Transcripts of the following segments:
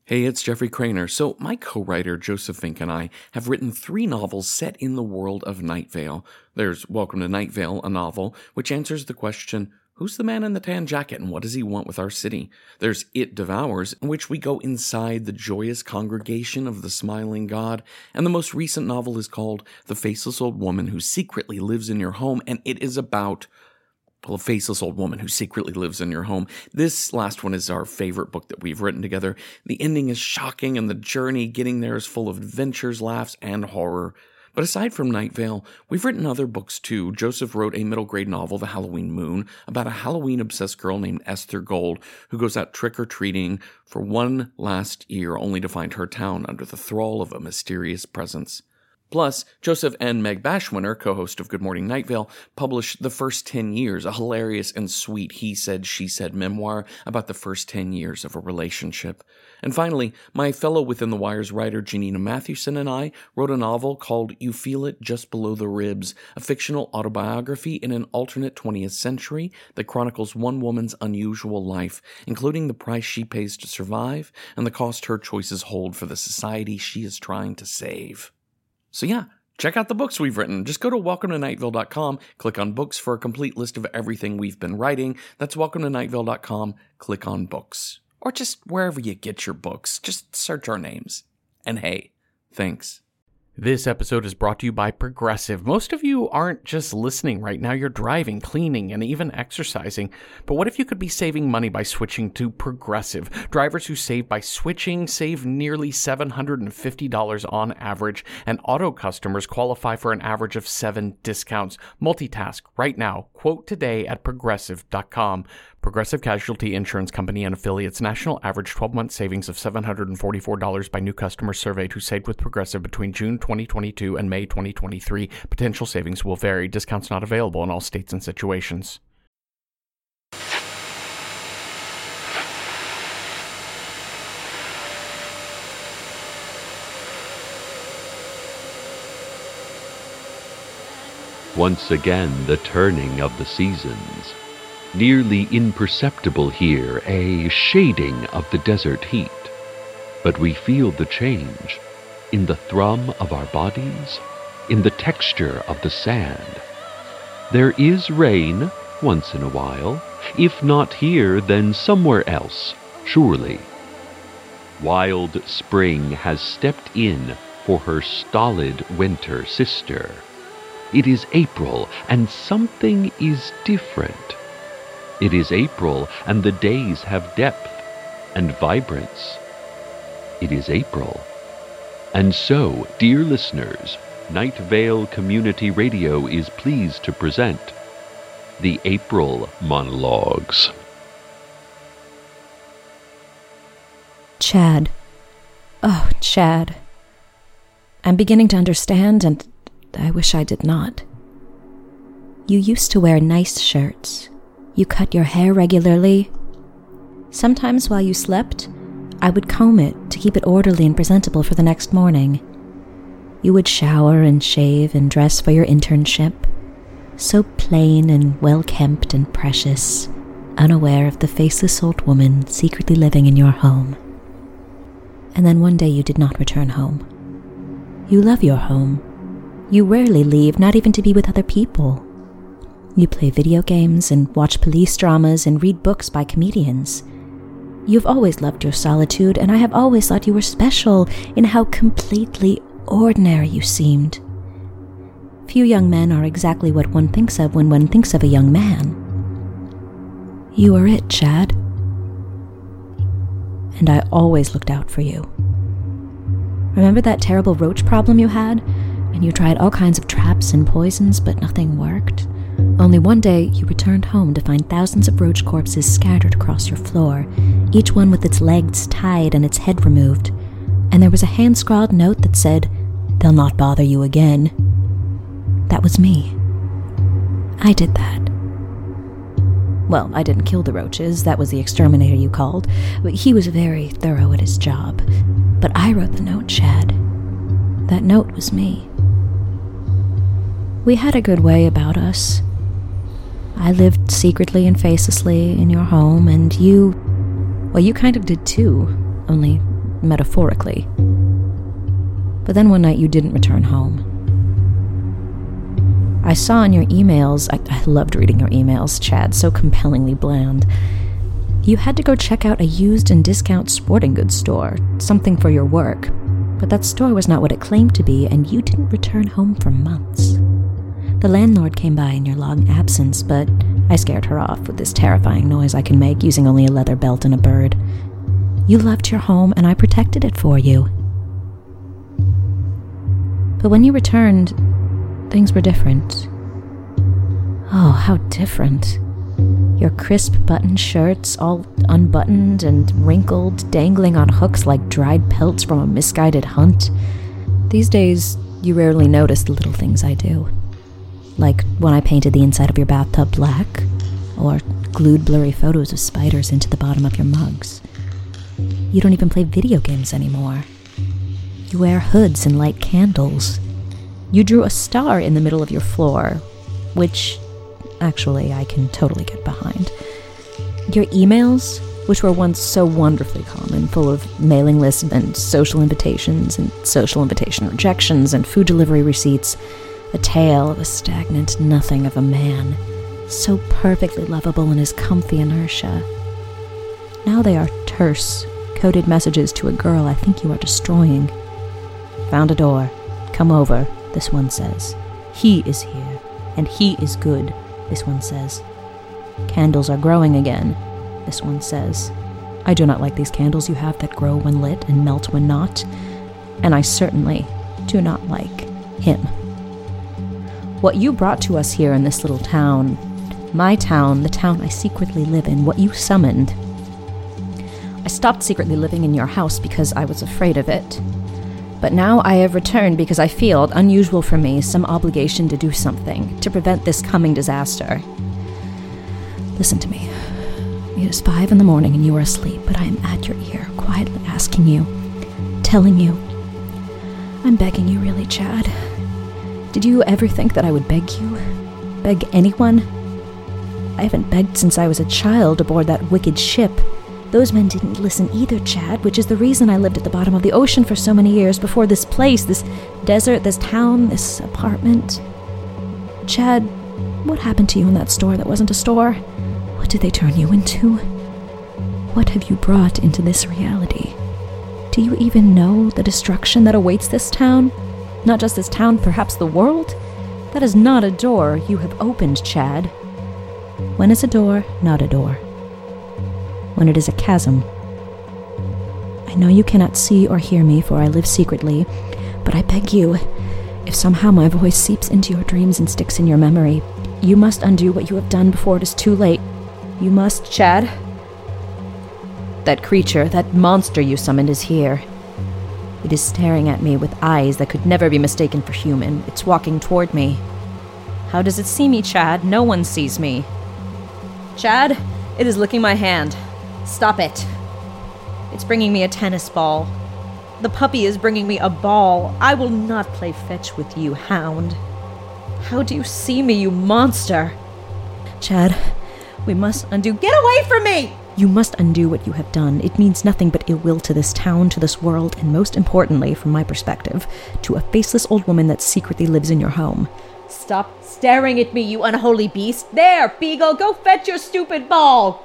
Hey, it's Jeffrey Craner. So, my co-writer Joseph Fink and I have written 3 novels set in the world of Night Vale. There's Welcome to Night Vale, a novel which answers the question, who's the man in the tan jacket and what does he want with our city? There's It Devours, in which we go inside the joyous congregation of the smiling god. And the most recent novel is called The Faceless Old Woman Who Secretly Lives in Your Home, and it is about a faceless old woman who secretly lives in your home. This last one is our favorite book that we've written together. The ending is shocking, and the journey getting there is full of adventures, laughs, and horror. But aside from Night Vale, we've written other books too. Joseph wrote a middle-grade novel, The Halloween Moon, about a Halloween-obsessed girl named Esther Gold who goes out trick-or-treating for one last year only to find her town under the thrall of a mysterious presence. Plus, Joseph and Meg Bashwinner, co-host of Good Morning Night Vale, published The First 10 Years, a hilarious and sweet he said, she said memoir about the first 10 years of a relationship. And finally, my fellow Within the Wires writer Janina Mathewson and I wrote a novel called You Feel It Just Below the Ribs, a fictional autobiography in an alternate 20th century that chronicles one woman's unusual life, including the price she pays to survive and the cost her choices hold for the society she is trying to save. So yeah, check out the books we've written. Just go to welcometonightvale.com, click on books for a complete list of everything we've been writing. That's welcometonightvale.com, click on books. Or just wherever you get your books, just search our names. And hey, thanks. This episode is brought to you by Progressive. Most of you aren't just listening right now, you're driving, cleaning, and even exercising. But what if you could be saving money by switching to Progressive? Drivers who save by switching save nearly $750 on average, and auto customers qualify for an average of 7 discounts. Multitask right now. Quote today at Progressive.com. Progressive Casualty Insurance Company and affiliates. National average 12-month savings of $744 by new customers surveyed who saved with Progressive between June 2022 and May 2023. Potential savings will vary. Discounts not available in all states and situations. Once again, the turning of the seasons. Nearly imperceptible here, a shading of the desert heat. But we feel the change in the thrum of our bodies, in the texture of the sand. There is rain once in a while, if not here, then somewhere else, surely. Wild spring has stepped in for her stolid winter sister. It is April, and something is different. It is April, and the days have depth and vibrance. It is April. And so, dear listeners, Night Vale Community Radio is pleased to present the April Monologues. Chad. Oh, Chad. I'm beginning to understand, and I wish I did not. You used to wear nice shirts. You cut your hair regularly. Sometimes while you slept, I would comb it to keep it orderly and presentable for the next morning. You would shower and shave and dress for your internship, so plain and well-kempt and precious, unaware of the faceless old woman secretly living in your home. And then one day you did not return home. You love your home. You rarely leave, not even to be with other people. You play video games and watch police dramas and read books by comedians. You've always loved your solitude, and I have always thought you were special in how completely ordinary you seemed. Few young men are exactly what one thinks of when one thinks of a young man. You are it, Chad. And I always looked out for you. Remember that terrible roach problem you had? And you tried all kinds of traps and poisons, but nothing worked? Only one day, you returned home to find thousands of roach corpses scattered across your floor, each one with its legs tied and its head removed. And there was a hand-scrawled note that said, "They'll not bother you again." That was me. I did that. Well, I didn't kill the roaches. That was the exterminator you called. He was very thorough at his job. But I wrote the note, Chad. That note was me. We had a good way about us. I lived secretly and facelessly in your home, and you kind of did too, only metaphorically. But then one night you didn't return home. I saw in your emails, I loved reading your emails, Chad, so compellingly bland. You had to go check out a used and discount sporting goods store, something for your work. But that store was not what it claimed to be, and you didn't return home for months. The landlord came by in your long absence, but I scared her off with this terrifying noise I can make using only a leather belt and a bird. You loved your home, and I protected it for you. But when you returned, things were different. Oh, how different. Your crisp button shirts, all unbuttoned and wrinkled, dangling on hooks like dried pelts from a misguided hunt. These days, you rarely notice the little things I do. Like when I painted the inside of your bathtub black, or glued blurry photos of spiders into the bottom of your mugs. You don't even play video games anymore. You wear hoods and light candles. You drew a star in the middle of your floor, which, actually, I can totally get behind. Your emails, which were once so wonderfully common, full of mailing lists and social invitations and social invitation rejections and food delivery receipts, a tale of a stagnant nothing of a man, so perfectly lovable in his comfy inertia. Now they are terse, coded messages to a girl I think you are destroying. Found a door. Come over, this one says. He is here, and he is good, this one says. Candles are growing again, this one says. I do not like these candles you have that grow when lit and melt when not, and I certainly do not like him. What you brought to us here in this little town, my town, the town I secretly live in, what you summoned. I stopped secretly living in your house because I was afraid of it. But now I have returned because I feel, unusual for me, some obligation to do something, to prevent this coming disaster. Listen to me. It is 5 a.m. and you are asleep, but I am at your ear, quietly asking you, telling you. I'm begging you really, Chad. Did you ever think that I would beg you? Beg anyone? I haven't begged since I was a child aboard that wicked ship. Those men didn't listen either, Chad, which is the reason I lived at the bottom of the ocean for so many years before this place, this desert, this town, this apartment. Chad, what happened to you in that store that wasn't a store? What did they turn you into? What have you brought into this reality? Do you even know the destruction that awaits this town? Not just this town, perhaps the world? That is not a door you have opened, Chad. When is a door not a door? When it is a chasm. I know you cannot see or hear me, for I live secretly, but I beg you, if somehow my voice seeps into your dreams and sticks in your memory, you must undo what you have done before it is too late. You must, Chad. That creature, that monster you summoned is here. It is staring at me with eyes that could never be mistaken for human. It's walking toward me. How does it see me, Chad? No one sees me. Chad, it is licking my hand. Stop it. It's bringing me a tennis ball. The puppy is bringing me a ball. I will not play fetch with you, hound. How do you see me, you monster? Chad, we must undo. Get away from me! You must undo what you have done. It means nothing but ill will to this town, to this world, and most importantly, from my perspective, to a faceless old woman that secretly lives in your home. Stop staring at me, you unholy beast. There, Beagle, go fetch your stupid ball!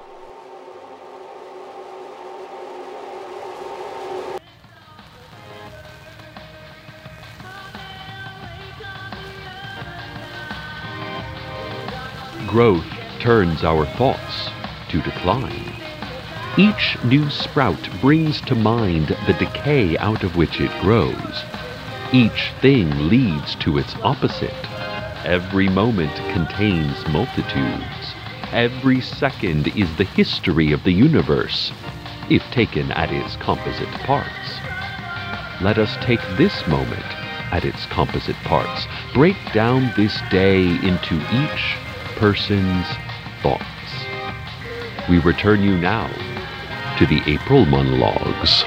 Growth turns our thoughts to decline. Each new sprout brings to mind the decay out of which it grows. Each thing leads to its opposite. Every moment contains multitudes. Every second is the history of the universe, if taken at its composite parts. Let us take this moment at its composite parts. Break down this day into each person's thoughts. We return you now to the April monologues.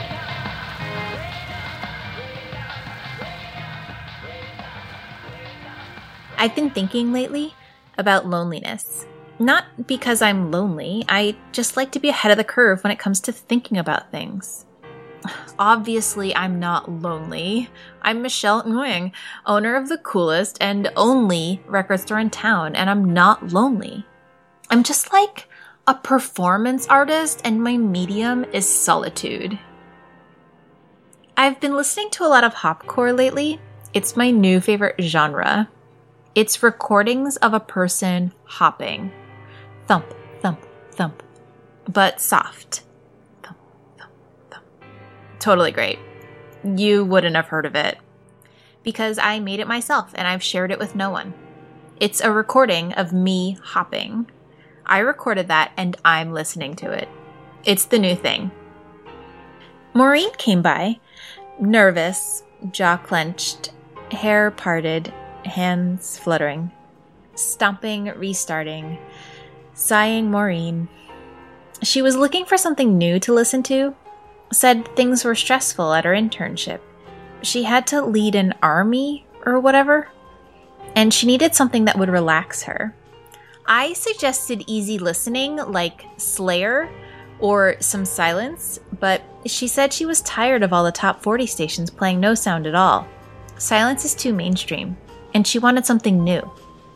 I've been thinking lately about loneliness. Not because I'm lonely, I just like to be ahead of the curve when it comes to thinking about things. Obviously, I'm not lonely. I'm Michelle Nguyen, owner of the coolest and only record store in town, and I'm not lonely. I'm just like a performance artist, and my medium is solitude. I've been listening to a lot of hopcore lately. It's my new favorite genre. It's recordings of a person hopping. Thump, thump, thump. But soft. Thump, thump, thump. Totally great. You wouldn't have heard of it. Because I made it myself and I've shared it with no one. It's a recording of me hopping. I recorded that and I'm listening to it. It's the new thing. Maureen came by, nervous, jaw clenched, hair parted, hands fluttering, stomping, restarting, sighing Maureen. She was looking for something new to listen to, said things were stressful at her internship. She had to lead an army or whatever, and she needed something that would relax her. I suggested easy listening like Slayer or some silence, but she said she was tired of all the top 40 stations playing no sound at all. Silence is too mainstream, and she wanted something new.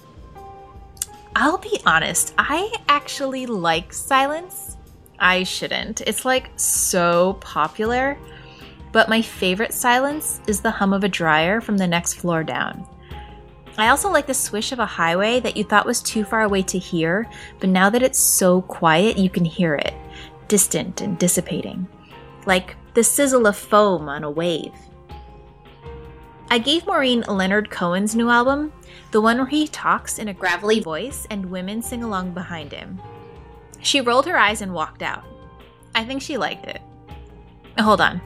I'll be honest, I actually like silence. I shouldn't. It's like so popular, but my favorite silence is the hum of a dryer from the next floor down. I also like the swish of a highway that you thought was too far away to hear, but now that it's so quiet, you can hear it, distant and dissipating, like the sizzle of foam on a wave. I gave Maureen Leonard Cohen's new album, the one where he talks in a gravelly voice and women sing along behind him. She rolled her eyes and walked out. I think she liked it. Hold on.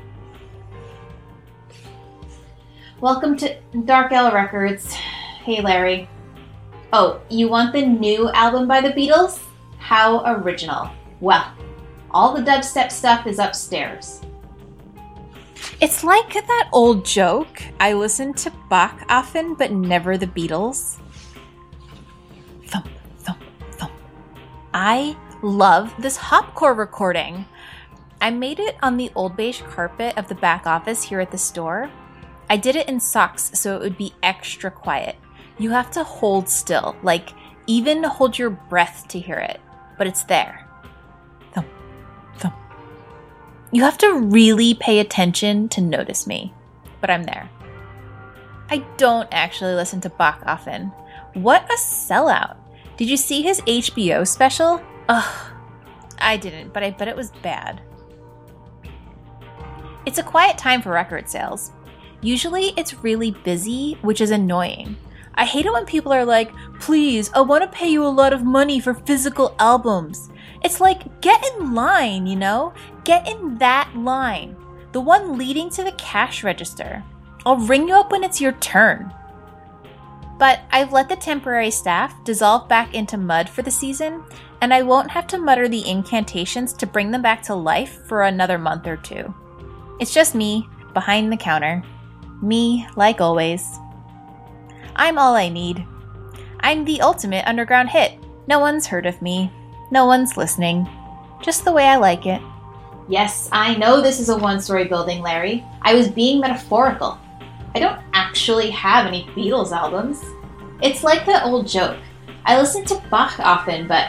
Welcome to Dark Ale Records. Hey, Larry. Oh, you want the new album by the Beatles? How original. Well, all the dubstep stuff is upstairs. It's like that old joke. I listen to Bach often, but never the Beatles. Thump, thump, thump. I love this hopcore recording. I made it on the old beige carpet of the back office here at the store. I did it in socks so it would be extra quiet. You have to hold still, like even hold your breath to hear it, but it's there. Thump, thump. You have to really pay attention to notice me, but I'm there. I don't actually listen to Bach often. What a sellout. Did you see his HBO special? Ugh, I didn't, but I bet it was bad. It's a quiet time for record sales. Usually it's really busy, which is annoying. I hate it when people are like, please, I want to pay you a lot of money for physical albums. It's like, get in line, you know? Get in that line. The one leading to the cash register. I'll ring you up when it's your turn. But I've let the temporary staff dissolve back into mud for the season, and I won't have to mutter the incantations to bring them back to life for another month or two. It's just me, behind the counter. Me, like always. I'm all I need. I'm the ultimate underground hit. No one's heard of me. No one's listening. Just the way I like it. Yes, I know this is a one-story building, Larry. I was being metaphorical. I don't actually have any Beatles albums. It's like the old joke. I listen to Bach often, but...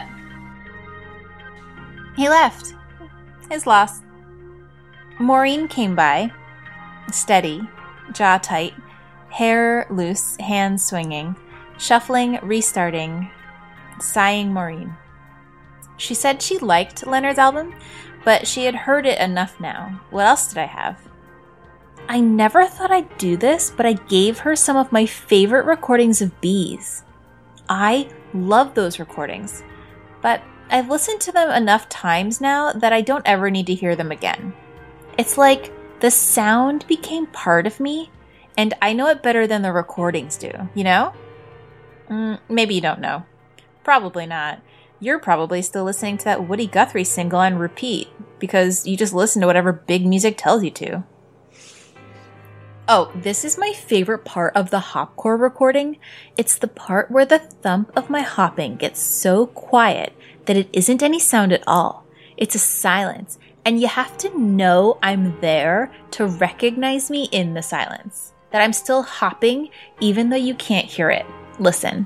He left. His loss. Maureen came by. Steady, jaw tight, hair loose, hands swinging, shuffling, restarting, sighing Maureen. She said she liked Leonard's album, but she had heard it enough now. What else did I have? I never thought I'd do this, but I gave her some of my favorite recordings of Bees. I love those recordings, but I've listened to them enough times now that I don't ever need to hear them again. It's like the sound became part of me, and I know it better than the recordings do, you know? Maybe you don't know. Probably not. You're probably still listening to that Woody Guthrie single on repeat, because you just listen to whatever big music tells you to. Oh, this is my favorite part of the hopcore recording. It's the part where the thump of my hopping gets so quiet that it isn't any sound at all. It's a silence, And you have to know I'm there to recognize me in the silence. That I'm still hopping even though you can't hear it. Listen.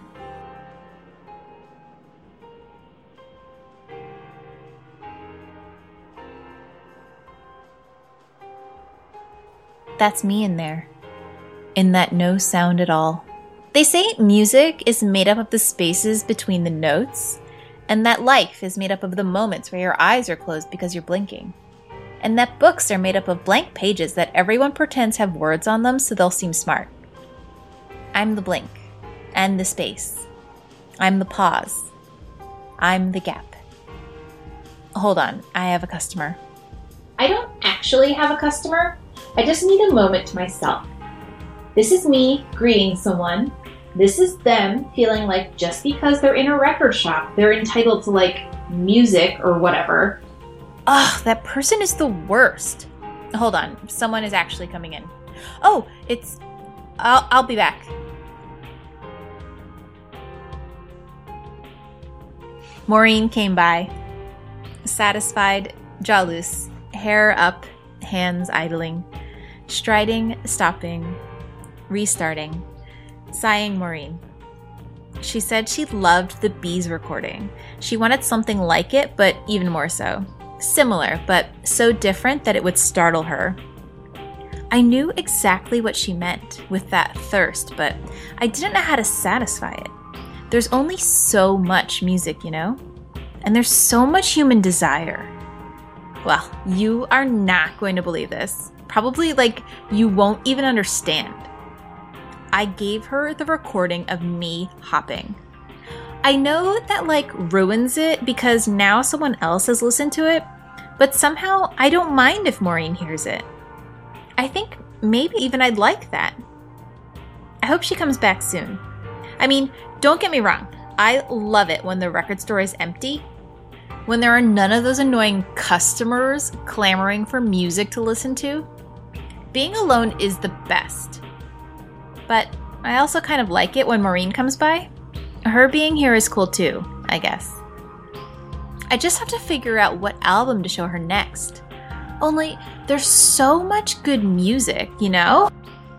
That's me in there. In that no sound at all. They say music is made up of the spaces between the notes, and that life is made up of the moments where your eyes are closed because you're blinking. And that books are made up of blank pages that everyone pretends have words on them so they'll seem smart. I'm the blink, and the space. I'm the pause. I'm the gap. Hold on, I have a customer. I don't actually have a customer. I just need a moment to myself. This is me greeting someone. This is them feeling like just because they're in a record shop, they're entitled to like music or whatever. Ugh, that person is the worst. Hold on, someone is actually coming in. Oh, I'll be back. Maureen came by. Satisfied, jaw loose, hair up, hands idling. Striding, stopping, restarting. Sighing Maureen. She said she loved the Bees recording. She wanted something like it, but even more so. Similar, but so different that it would startle her. I knew exactly what she meant with that thirst, but I didn't know how to satisfy it. There's only so much music, you know? And there's so much human desire. Well, you are not going to believe this. Probably, like, you won't even understand. I gave her the recording of me hopping. I know that, like, ruins it because now someone else has listened to it, but somehow I don't mind if Maureen hears it. I think maybe even I'd like that. I hope she comes back soon. I mean, don't get me wrong. I love it when the record store is empty. When there are none of those annoying customers clamoring for music to listen to. Being alone is the best. But I also kind of like it when Maureen comes by. Her being here is cool too, I guess. I just have to figure out what album to show her next. Only, there's so much good music, you know?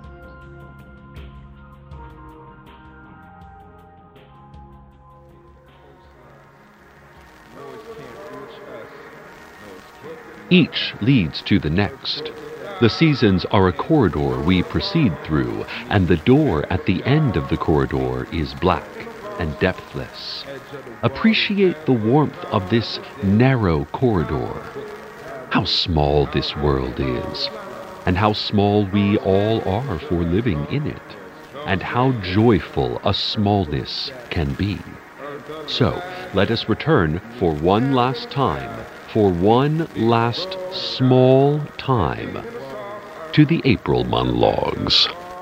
Each leads to the next. The seasons are a corridor we proceed through, and the door at the end of the corridor is black and depthless. Appreciate the warmth of this narrow corridor. How small this world is, and how small we all are for living in it, and how joyful a smallness can be. So, let us return for one last time, for one last small time, to the April monologues.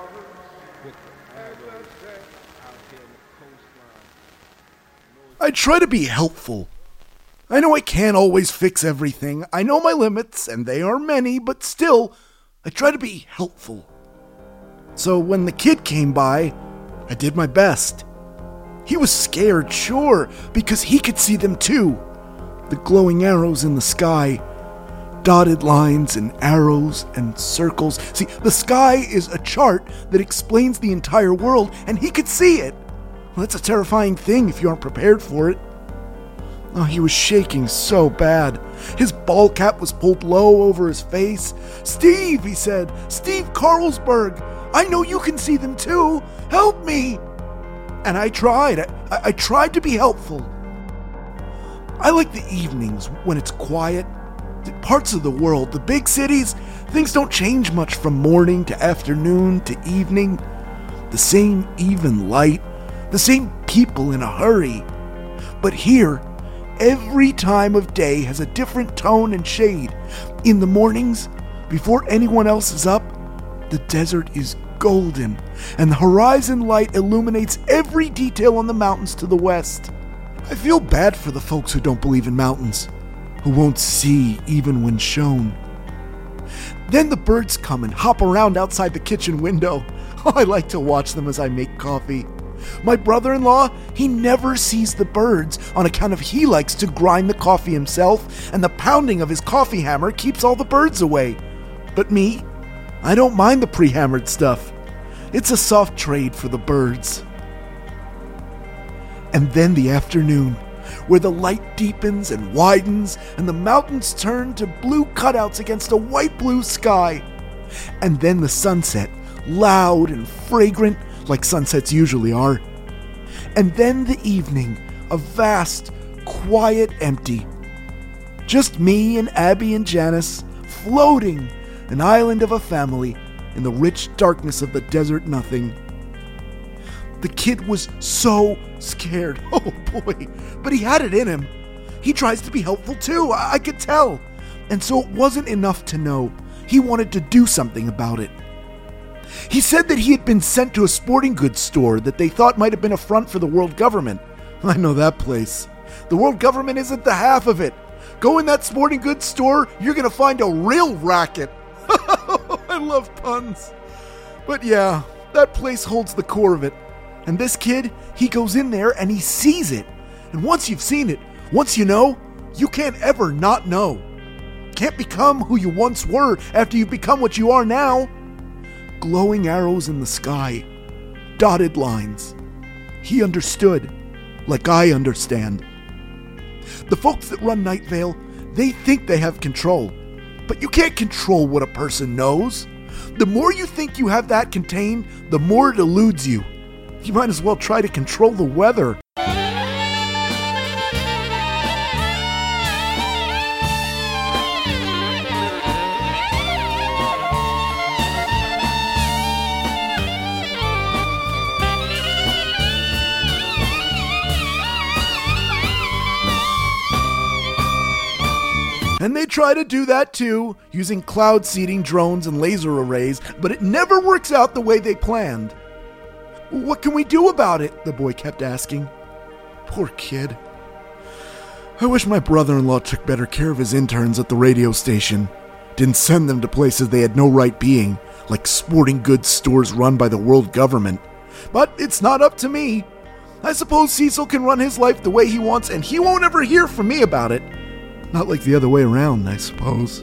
I try to be helpful. I know I can't always fix everything. I know my limits, and they are many, but still, I try to be helpful. So when the kid came by, I did my best. He was scared, sure, because he could see them too. The glowing arrows in the sky. Dotted lines and arrows and circles. See, the sky is a chart that explains the entire world, and he could see it. Well, that's a terrifying thing if you aren't prepared for it. Oh, he was shaking so bad. His ball cap was pulled low over his face. "Steve," he said. "Steve Carlsberg. I know you can see them too. Help me." And I tried. I tried to be helpful. I like the evenings when it's quiet. Parts of the world, the big cities, things don't change much from morning to afternoon to evening. The same even light, the same people in a hurry. But here, every time of day has a different tone and shade. In the mornings, before anyone else is up, the desert is golden, and the horizon light illuminates every detail on the mountains to the west. I feel bad for the folks who don't believe in mountains, who won't see even when shown. Then the birds come and hop around outside the kitchen window. I like to watch them as I make coffee. My brother-in-law, he never sees the birds on account of he likes to grind the coffee himself, and the pounding of his coffee hammer keeps all the birds away. But me, I don't mind the pre-hammered stuff. It's a soft trade for the birds. And then the afternoon, where the light deepens and widens, and the mountains turn to blue cutouts against a white blue sky. And then the sunset, loud and fragrant, like sunsets usually are. And then the evening, a vast, quiet empty. Just me and Abby and Janice, floating, an island of a family, in the rich darkness of the desert nothing. The kid was so scared. Oh boy, but he had it in him. He tries to be helpful too, I could tell. And so it wasn't enough to know. He wanted to do something about it. He said that he had been sent to a sporting goods store that they thought might have been a front for the world government. I know that place. The world government isn't the half of it. Go in that sporting goods store, you're going to find a real racket. I love puns. But yeah, that place holds the core of it. And this kid, he goes in there and he sees it. And once you've seen it, once you know, you can't ever not know. Can't become who you once were after you've become what you are now. Glowing arrows in the sky, dotted lines. He understood, like I understand. The folks that run Night Vale, they think they have control. But you can't control what a person knows. The more you think you have that contained, the more it eludes you. You might as well try to control the weather. And they try to do that too, using cloud seeding drones and laser arrays, but it never works out the way they planned. What can we do about it? The boy kept asking. Poor kid. I wish my brother-in-law took better care of his interns at the radio station. Didn't send them to places they had no right being, like sporting goods stores run by the world government. But it's not up to me. I suppose Cecil can run his life the way he wants, and he won't ever hear from me about it. Not like the other way around, I suppose.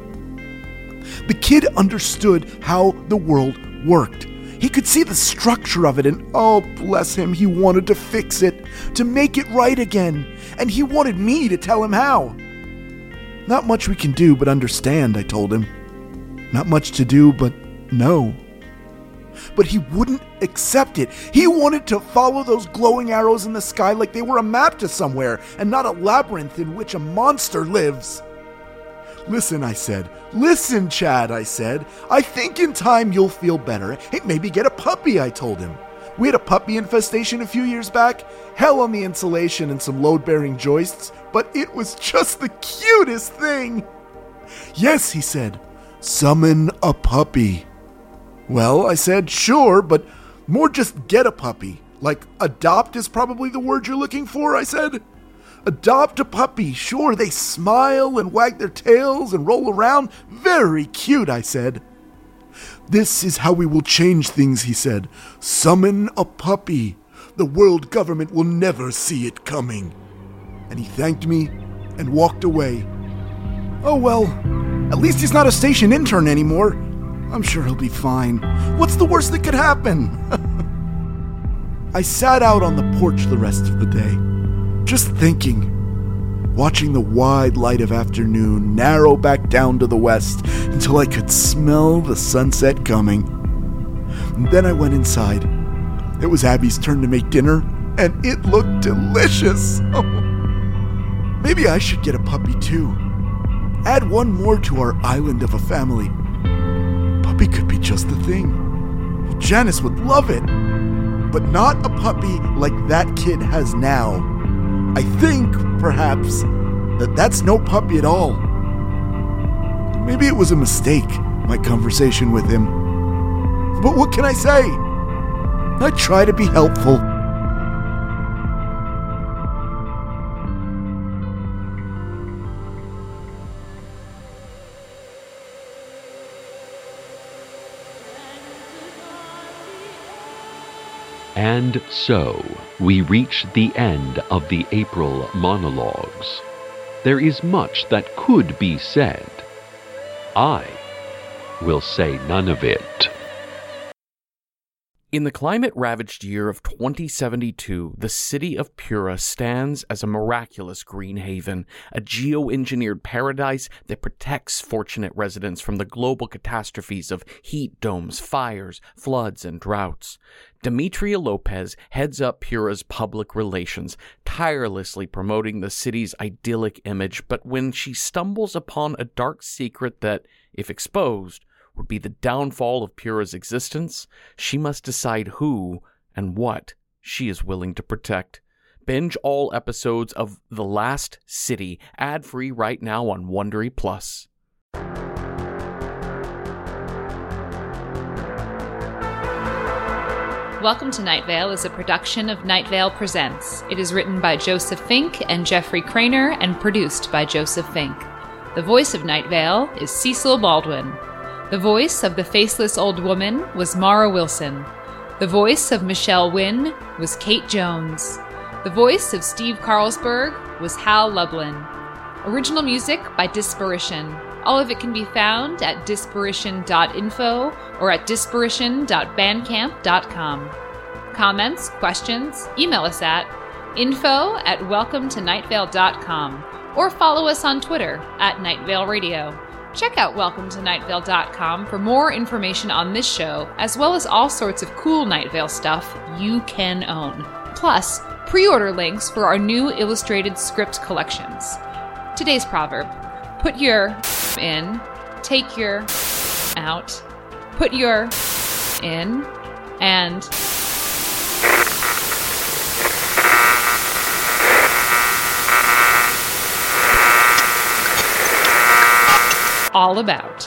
The kid understood how the world worked. He could see the structure of it, and oh, bless him, he wanted to fix it, to make it right again, and he wanted me to tell him how. Not much we can do but understand, I told him. Not much to do but know. But he wouldn't accept it. He wanted to follow those glowing arrows in the sky like they were a map to somewhere, and not a labyrinth in which a monster lives. Listen, I said. Listen, Chad, I said. I think in time you'll feel better. Hey, maybe get a puppy, I told him. We had a puppy infestation a few years back. Hell on the insulation and some load-bearing joists, but it was just the cutest thing. Yes, he said. Summon a puppy. Well, I said, sure, but more just get a puppy. Like, adopt is probably the word you're looking for, I said. Adopt a puppy. Sure, they smile and wag their tails and roll around. Very cute, I said. This is how we will change things, he said. Summon a puppy. The world government will never see it coming. And he thanked me and walked away. Oh well, at least he's not a station intern anymore. I'm sure he'll be fine. What's the worst that could happen? I sat out on the porch the rest of the day, just thinking, watching the wide light of afternoon narrow back down to the west until I could smell the sunset coming. And then I went inside. It was Abby's turn to make dinner, and it looked delicious. Maybe I should get a puppy too. Add one more to our island of a family. Puppy could be just the thing. Janice would love it. But not a puppy like that kid has now. I think, perhaps, that's no puppy at all. Maybe it was a mistake, my conversation with him. But what can I say? I try to be helpful. And so, we reach the end of the April monologues. There is much that could be said. I will say none of it. In the climate-ravaged year of 2072, the city of Pura stands as a miraculous green haven, a geoengineered paradise that protects fortunate residents from the global catastrophes of heat domes, fires, floods, and droughts. Demetria Lopez heads up Pura's public relations, tirelessly promoting the city's idyllic image, but when she stumbles upon a dark secret that, if exposed, would be the downfall of Pura's existence, she must decide who and what she is willing to protect. Binge all episodes of The Last City, ad-free right now on Wondery Plus. Welcome to Night Vale is a production of Night Vale Presents. It is written by Joseph Fink and Jeffrey Craner and produced by Joseph Fink. The voice of Night Vale is Cecil Baldwin. The voice of the faceless old woman was Mara Wilson. The voice of Michelle Wynn was Kate Jones. The voice of Steve Carlsberg was Hal Lublin. Original music by Disparition. All of it can be found at disparition.info or at disparition.bandcamp.com. Comments, questions, email us at info@welcometonightvale.com or follow us on Twitter at Night Vale Radio. Check out welcometonightvale.com for more information on this show, as well as all sorts of cool Night Vale stuff you can own. Plus, pre-order links for our new illustrated script collections. Today's proverb: put your in, take your out, put your in, and all about.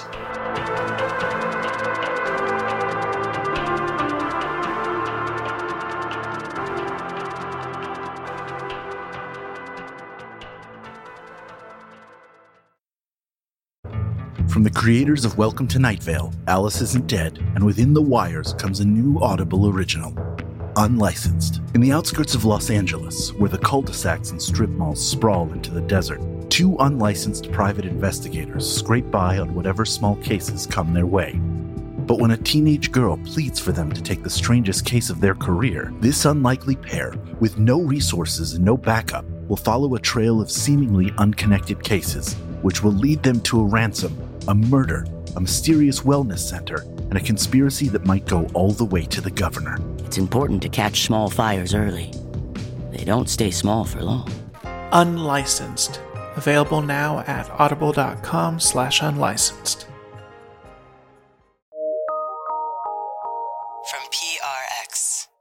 From the creators of Welcome to Night Vale, Alice Isn't Dead, and Within the Wires comes a new Audible original, Unlicensed. In the outskirts of Los Angeles, where the cul-de-sacs and strip malls sprawl into the desert, two unlicensed private investigators scrape by on whatever small cases come their way. But when a teenage girl pleads for them to take the strangest case of their career, this unlikely pair, with no resources and no backup, will follow a trail of seemingly unconnected cases, which will lead them to a ransom, a murder, a mysterious wellness center, and a conspiracy that might go all the way to the governor. It's important to catch small fires early. They don't stay small for long. Unlicensed. Available now at audible.com/unlicensed. From PRX.